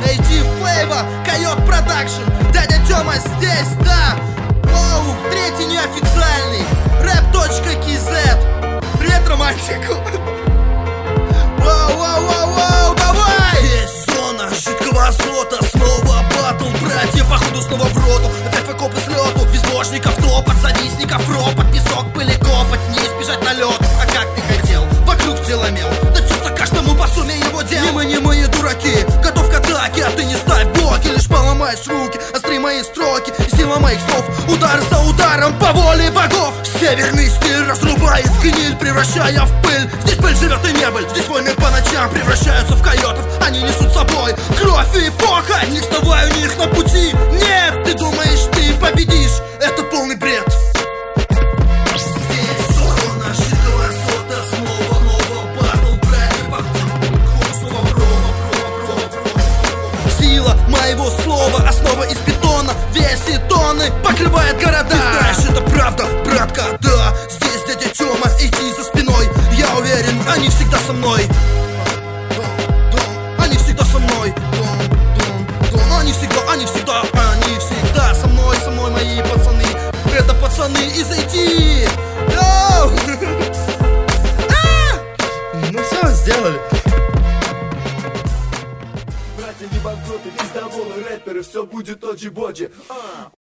AT Flavor, Койот Продакшн, дядя Тёма здесь, да. Оу, третий неофициальный, rap.kz. Привет романтику. Воу, давай! Здесь зона жидкого азота, снова батл, братья, походу снова в роту. Опять в окопы с лету, безбожников топот, завистников ропот, песок, пыли, копоть, не избежать налет. А как ты хотел, вокруг теломел, да чувство каждому по сумме его дел. Не мы дураки, готов к атаке, а ты не ставь блоки, лишь поломаешь руки, остри мои строки, сила моих слов, удар за ударом по воле богов. Северный стиль разрубает гниль, превращая в пыль. Здесь пыль живет и небыль, здесь войны по ночам превращаются в койотов. Они несут с собой кровь и похоть, не вставай у них на пути. Нет, ты думаешь, ты победишь, это полный бред. Здесь зона жидкого азота, снова батл, братья, походу снова в рома. Сила моего слова, основа из бетона, весит тонны, покрывает города. Ты знаешь, это правда, братка, да. Здесь дядя Тёма, идти за спиной. Я уверен, они всегда со мной. Они всегда со мной. Они всегда со мной, мои пацаны. Это пацаны из IT. Ну все, сделали. Братья не банкроты, пиздоболы, рэперы, все будет тоджи-боджи.